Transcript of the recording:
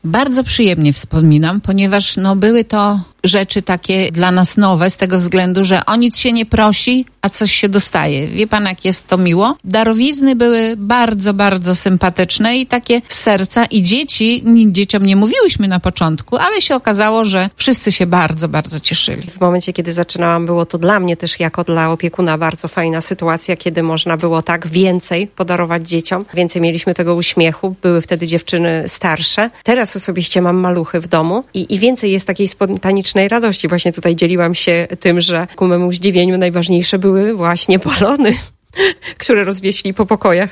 Bardzo przyjemnie wspominam, ponieważ były to rzeczy takie dla nas nowe z tego względu, że o nic się nie prosi, a coś się dostaje. Wie pan, jak jest to miło? Darowizny były bardzo, bardzo sympatyczne i takie z serca i dzieciom nie mówiłyśmy na początku, ale się okazało, że wszyscy się bardzo, bardzo cieszyli. W momencie, kiedy zaczynałam, było to dla mnie też jako dla opiekuna bardzo fajna sytuacja, kiedy można było tak więcej podarować dzieciom. Więcej mieliśmy tego uśmiechu. Były wtedy dziewczyny starsze. Teraz osobiście mam maluchy w domu i więcej jest takiej spontanicznej radości. Właśnie tutaj dzieliłam się tym, że ku memu zdziwieniu najważniejsze były właśnie balony, które rozwieśli po pokojach